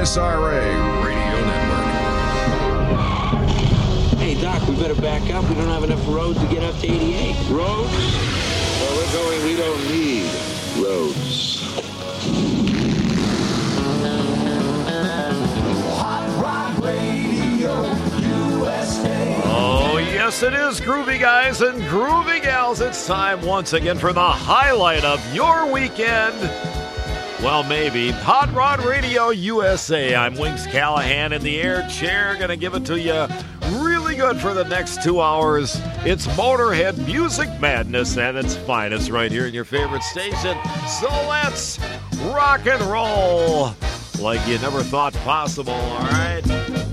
KSRA Radio Network. Hey, Doc, we better back up. We don't have enough road to get up to 88. Roads? Where we're going, we don't need roads. Hot Rod Radio USA. Oh, yes, it is, groovy guys and groovy gals. It's time once again for the highlight of your weekend. Well, maybe. Hot Rod Radio USA. I'm Wings Callahan in the air chair. Gonna give it to you really good for the next 2 hours. It's Motorhead Music Madness at its finest right here in your favorite station. So let's rock and roll like you never thought possible, all right?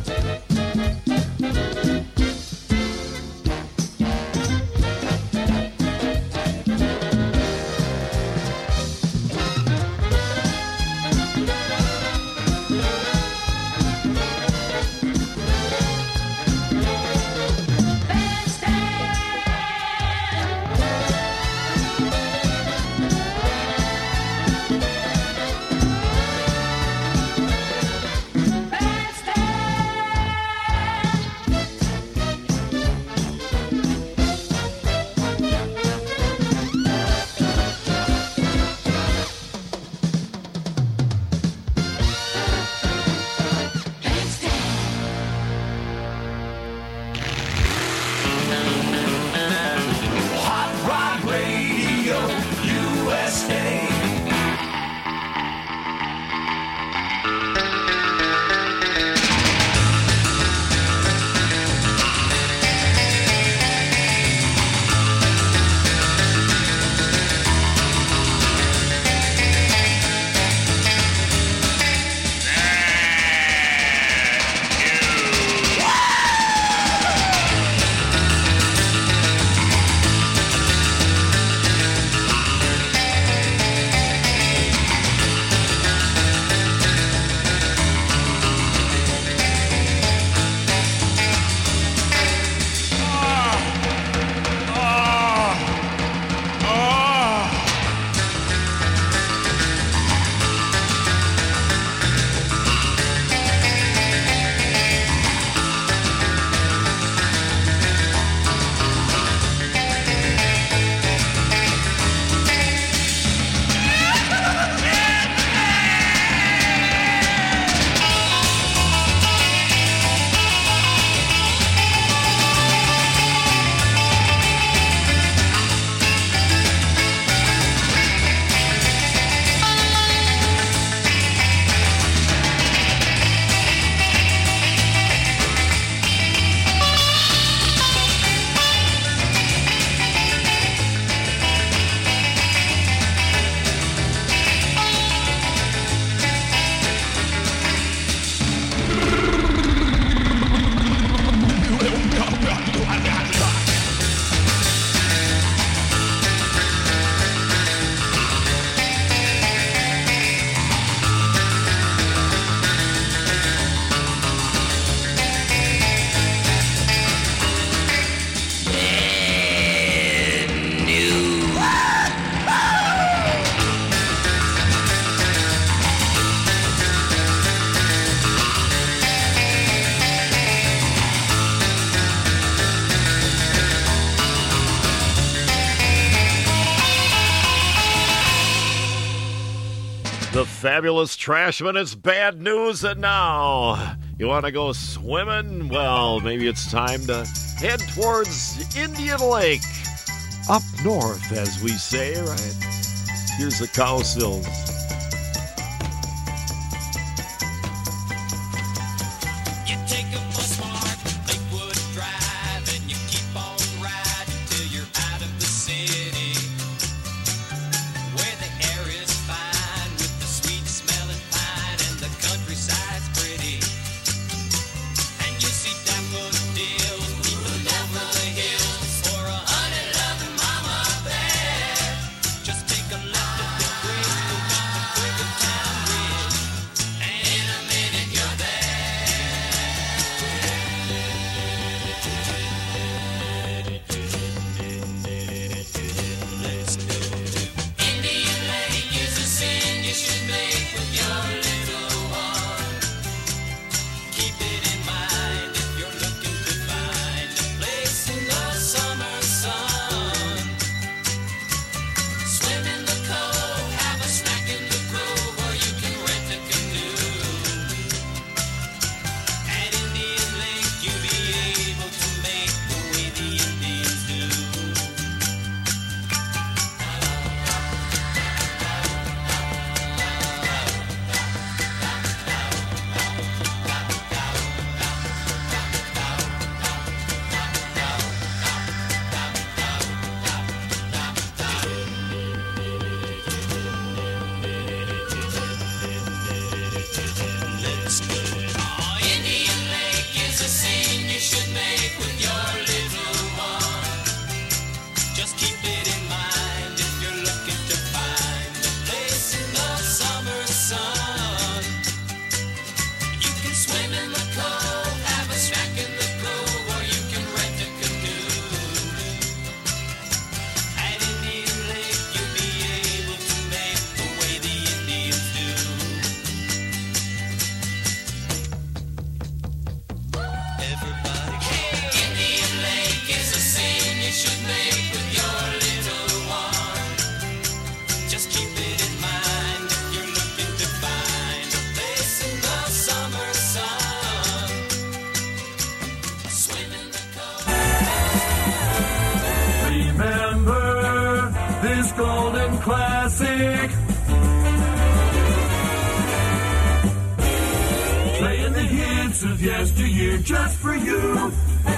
The Fabulous Trashmen, it's bad news, and now you want to go swimming? Well, maybe it's time to head towards Indian Lake. Up north, as we say, right? Here's the cow sills. Just take a left at the bridge. should make with your little one. Just keep it in mind if you're looking to find a place in the summer sun. Swim in the cold. Remember this golden classic. Playing the hits of yesteryear just for you.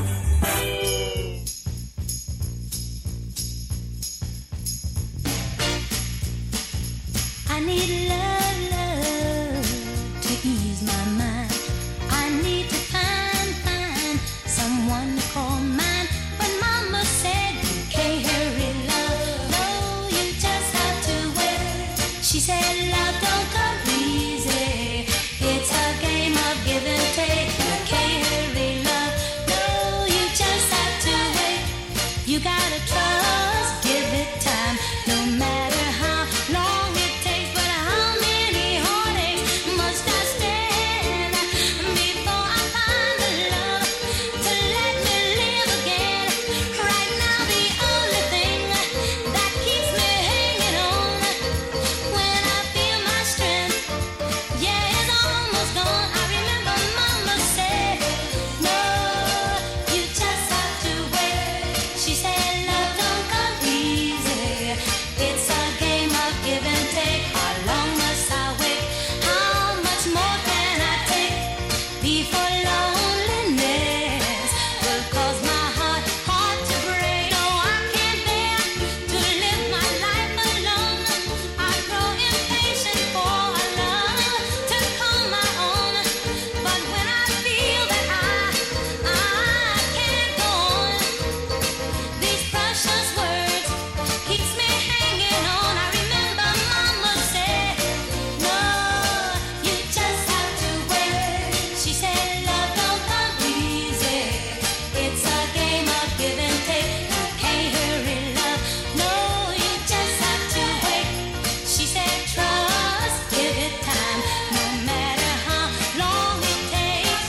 I need love to ease my mind. I need to find someone to call mine. But Mama said you can't hurry love. No, you just have to wait. She said love don't come easy. It's a game of give and take. You can't hurry love. No, you just have to wait. You gotta trust, give it time. No matter how long it takes, but how many heartaches must I stand before I find the love to let me live again? Right now, the only thing that keeps me hanging on when I feel my strength, yeah, it's almost gone. I remember Mama said, no, you just have to wait. She said love don't come easy. It's a game of give and take. How long must I wait? How much more can I take before loneliness will cause my heart to break? No, I can't bear to live my life alone. I grow impatient for a love to call my own. But when I feel that I can't go on, these precious words keeps me hanging on. I remember Mama said, no, you just have to wait. She said love don't come easy. It's a game of give and take. You can't hurry love. No, you just have to wait. She said trust, give it time. No matter how long it takes.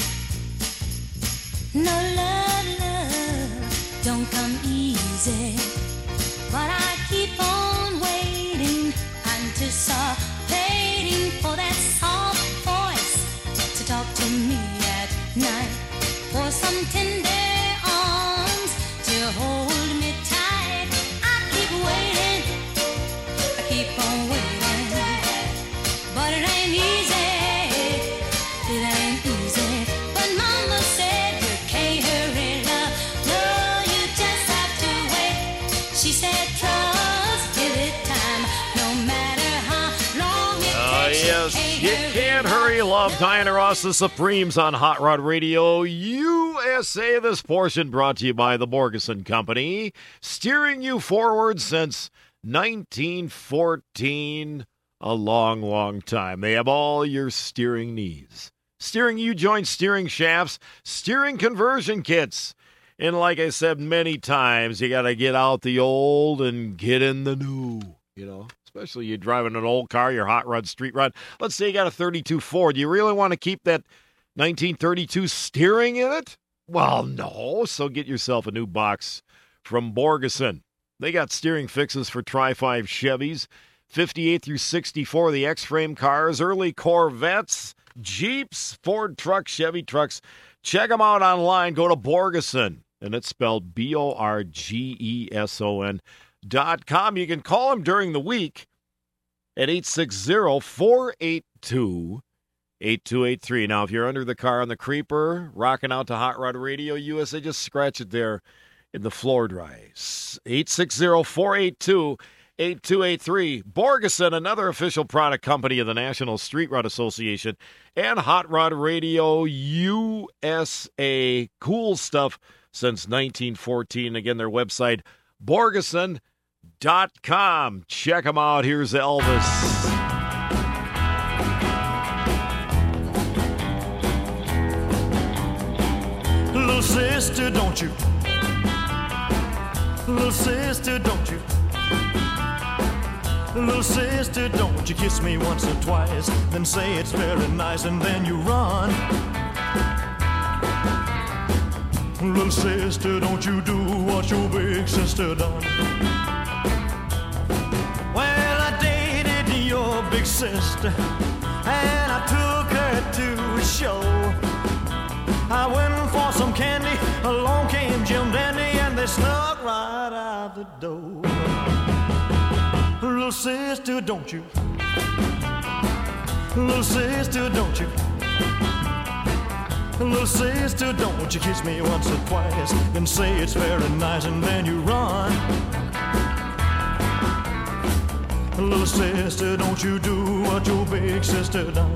No love don't come easy. But I keep on waiting, anticipating for that soft voice to talk to me at night. For some tender arms to hold me tight. I keep waiting, I keep on waiting. But it ain't easy, it ain't easy. But Mama said you can't hurry love. No, you just have to wait. She said trust, give it time. No matter how long it takes. Yes, you can't hurry love. Diana Ross, the Supremes on Hot Rod Radio USA. This portion brought to you by the Borgeson Company, steering you forward since 1914. A long, long time. They have all your steering needs. Steering U-joint steering shafts, steering conversion kits. And like I said many times, you got to get out the old and get in the new, you know. Especially you driving an old car, your hot rod, street rod. Let's say you got a 32 Ford. Do you really want to keep that 1932 steering in it? Well, no. So get yourself a new box from Borgeson. They got steering fixes for Tri-5 Chevys, 58 through 64, the X-Frame cars, early Corvettes, Jeeps, Ford trucks, Chevy trucks. Check them out online. Go to Borgeson, and it's spelled BORGESON.com. You can call them during the week at 860-482-8283. Now, if you're under the car on the creeper, rocking out to Hot Rod Radio USA, just scratch it there in the floor dry. 860-482-8283. Borgeson, another official product company of the National Street Rod Association and Hot Rod Radio USA. Cool stuff since 1914. Again, their website, Borgeson.com. Check them out. Here's Elvis. Little sister, don't you? Little sister, don't you? Little sister, don't you kiss me once or twice, then say it's very nice, and then you run. Little sister, don't you do what your big sister done. Well, I dated your big sister, and I took her to a show. I went for some candy, along came Jim Dandy, and they snuck right out the door. Little sister, don't you? Little sister, don't you? Little sister, don't you kiss me once or twice and say it's very nice and then you run. Little sister, don't you do what your big sister done.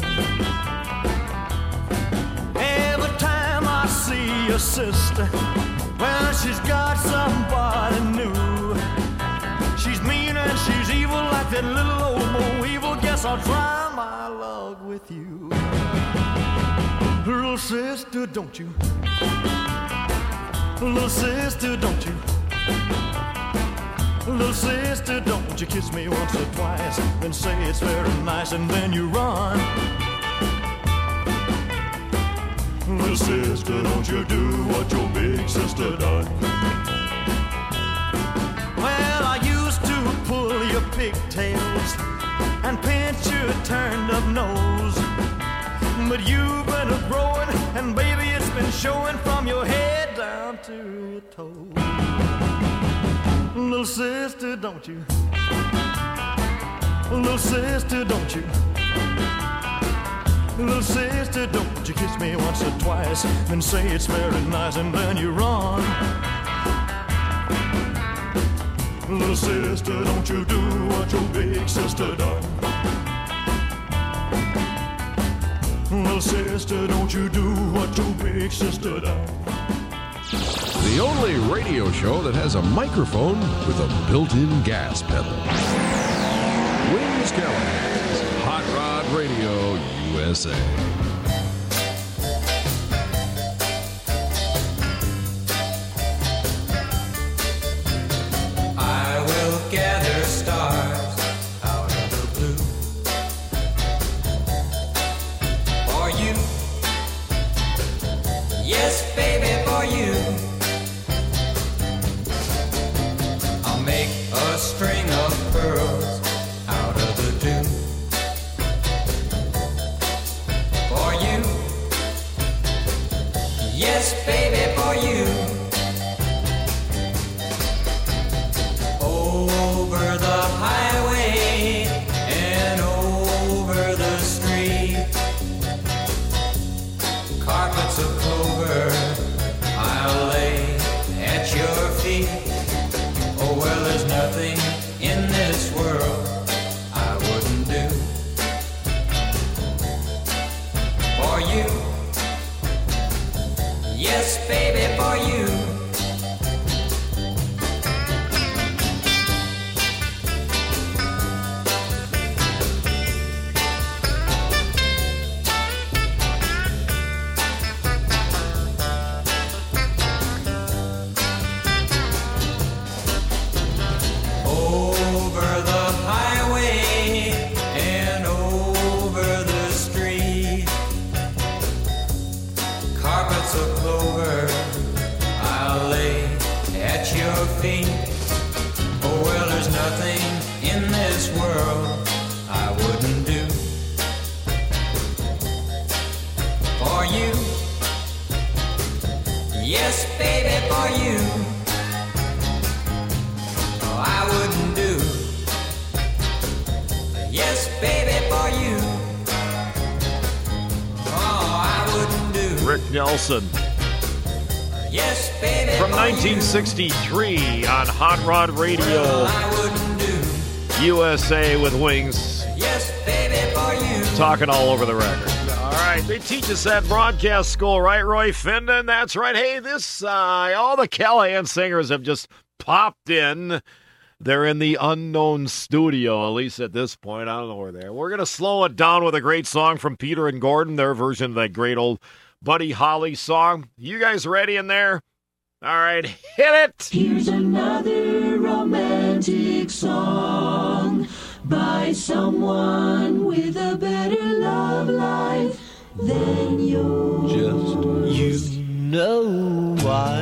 Every time I see your sister, well, she's got somebody new. She's mean and she's evil like that little old Bo Evil. Guess I'll try my luck with you. Little sister, don't you? Little sister, don't you? Little sister, don't you kiss me once or twice and say it's very nice and then you run. Little sister, don't you do what your big sister done. Well, I used to pull your pigtails and pinch your turned up nose, but you've been growing, and baby, it's been showing from your head down to your toes. Little sister, don't you? Little sister, don't you? Little sister, don't you kiss me once or twice and say it's very nice and then you run. Little sister, don't you do what your big sister done. Little sister, don't you do what your big sister done. The only radio show that has a microphone with a built-in gas pedal. Wings Callahan's Hot Rod Radio USA. I will gather stars out of the blue for you. Yes, baby, for you. I'll make a string of pearls out of the dew for you. Yes, baby, for you. Over the highway and over the street, carpets of clover I'll lay at your feet. Oh, well, there's nothing in this world I wouldn't do for you. Yes, baby, for you. Over the highway and over the street, carpets of clover I'll lay at your feet. Oh, well, there's nothing in this world I wouldn't do for you. Yes, baby, for you. Oh, I wouldn't do. Yes, baby, for you. Oh, I wouldn't do. Rick Nelson Yes, baby, from for you. 1963 on Hot Rod Radio Well, I wouldn't do. USA with Wings, Yes, baby, for you. talking all over the record. All right, they teach us at broadcast school, right, Roy Findon? That's right. Hey, this all the Callahan singers have just popped in. They're in the unknown studio, at least at this point. I don't know where they're. We're going to slow it down with a great song from Peter and Gordon, their version of that great old Buddy Holly song. You guys ready in there? All right, hit it. Here's another romantic song by someone with a better love life than yours. Just you know why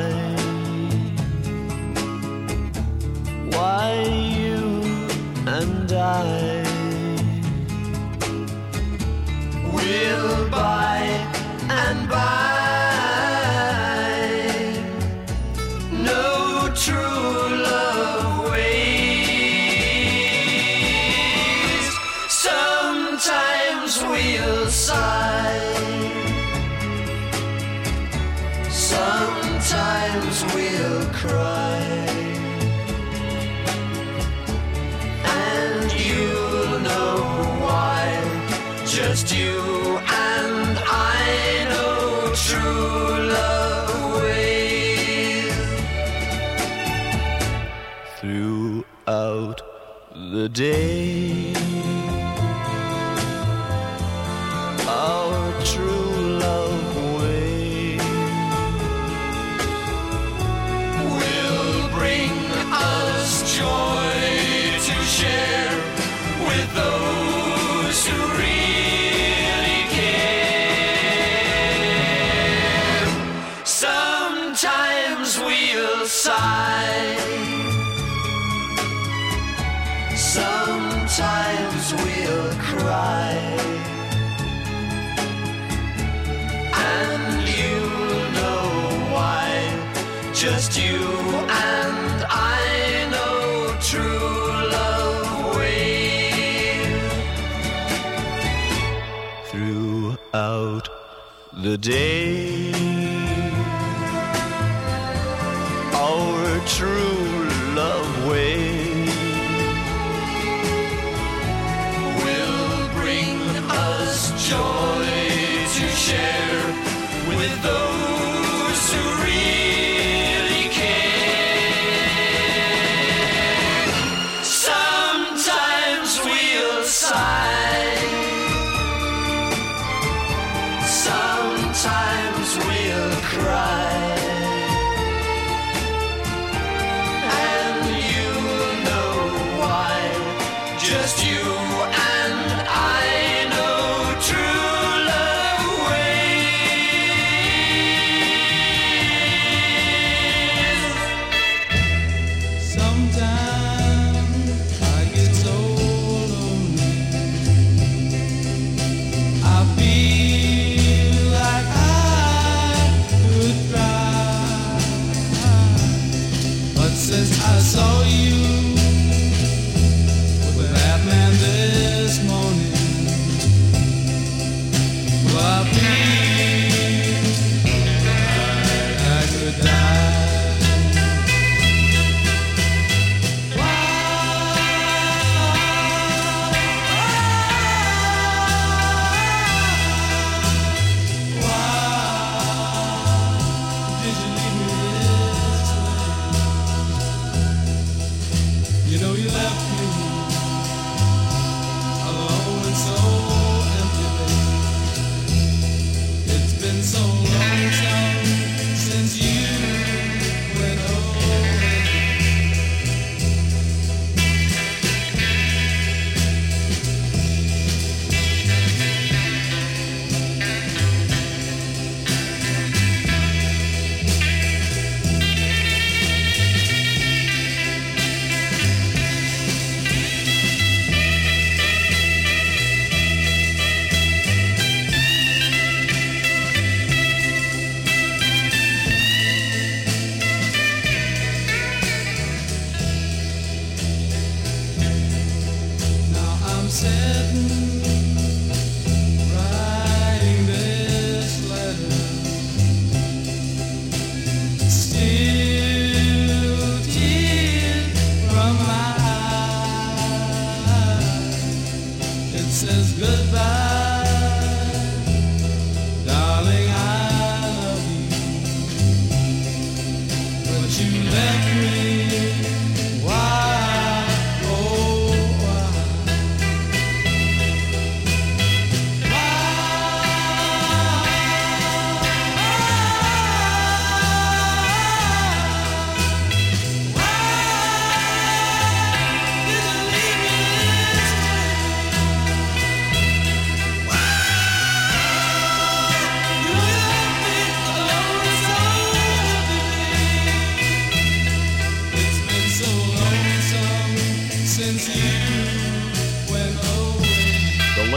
you and I will by and by no true love ways. Sometimes we'll sigh, sometimes we'll cry, and you'll know why. Just you and I know true love ways. Throughout the day, our true love way will bring us joy to share with those who really care. Sometimes we'll sigh, sometimes we'll cry, and you'll know why. Just you and I know true love ways. Throughout the day, our true love way will bring us joy to share with those who really care. Sometimes we'll sigh, sometimes we'll cry, and you'll know why. Just you and I know true love ways. Sometimes I get so lonely, I feel like I could cry. But since I saw you with that man this morning, well, I feel like I could die. Why did you leave me this way? You know you left me alone and so empty, baby. It's been so long since you went away. Now I'm sitting, writing this letter, still tears from my eyes. It says goodbye, darling, I love you, but you left me. Why, oh why?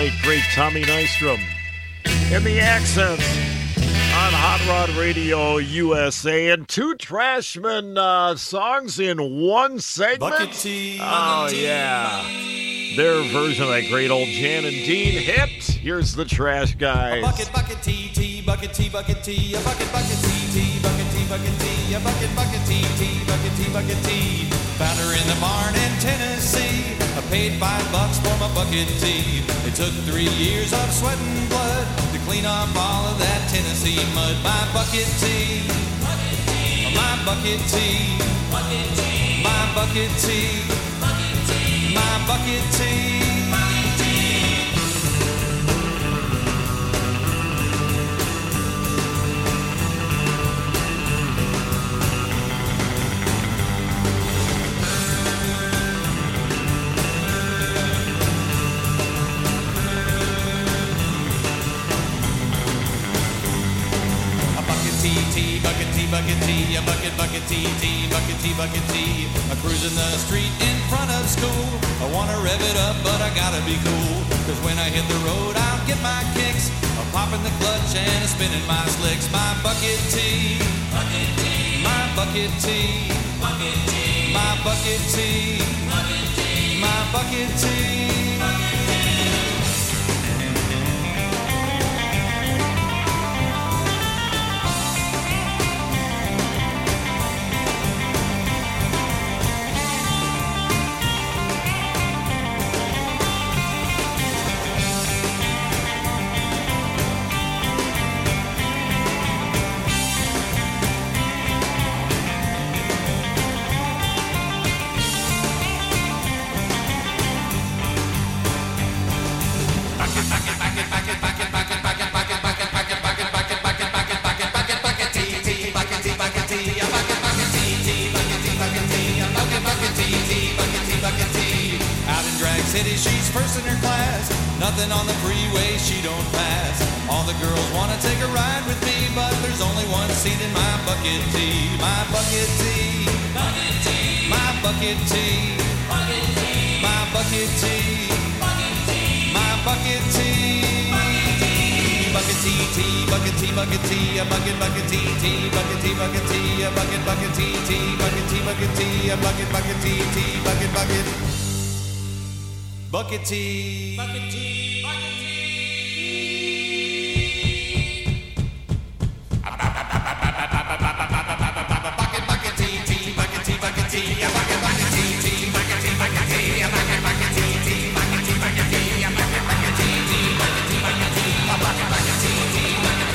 late, great Tommy Nystrom. In the accents on Hot Rod Radio USA. And two Trashmen songs in one segment. Bucket tea. Oh, yeah. Their version of that great old Jan and Dean hit. Here's the Trash Guys. Bucket tea, tea, bucket tea, bucket tea, a bucket tea, tea, bucket tea, bucket tea, a bucket tea, tea, bucket tea, bucket tea. Found her in the barn in Tennessee. I paid $5 for my bucket tea. It took 3 years of sweat and blood to clean up all of that Tennessee mud. My bucket tea, my bucket tea, my bucket tea, my bucket tea. Bucket tea, a bucket tea, tea, bucket tea. I'm cruising the street in front of school. I wanna rev it up, but I gotta be cool. Cause when I hit the road, I'll get my kicks. I'm popping the clutch and spinning my slicks. My bucket tea, my bucket tea, my bucket tea, my bucket tea. City, she's first in her class. Nothing on the freeway she don't pass. All the girls wanna take a ride with me, but there's only one seat in my bucket tea. My bucket tea, my bucket tea, my bucket tea, my bucket tea. Bucket tea, tea, bucket tea, bucket tea, a bucket tea, tea, bucket tea, a bucket tea, tea, bucket tea, a bucket tea, tea, bucket tea. Bucket tea. Bucket tea. Bucket tea. Bucket tea, tea, bucket tea, bucket tea, a bucket tea, tea, bucket tea, bucket tea, a bucket tea, tea, bucket tea, bucket tea, a bucket tea, tea, bucket tea, bucket tea, a bucket tea, tea,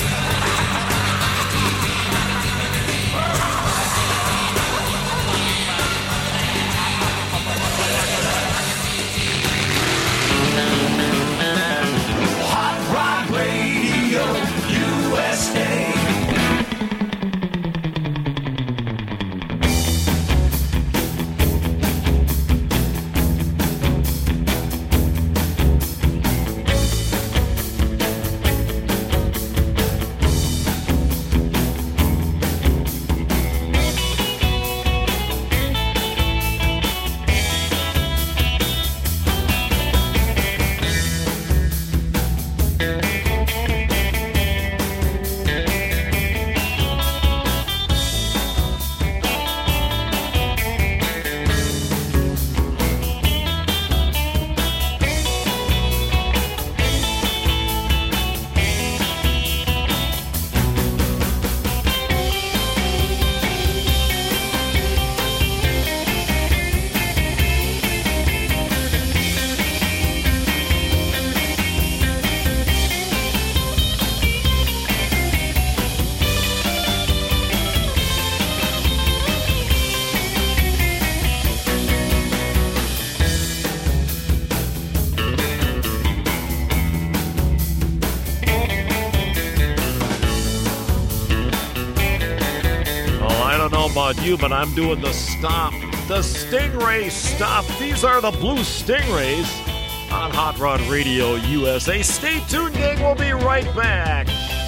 about you, but I'm doing the stop. The Stingray Stop. These are the Blue Stingrays on Hot Rod Radio USA. Stay tuned, gang. We'll be right back.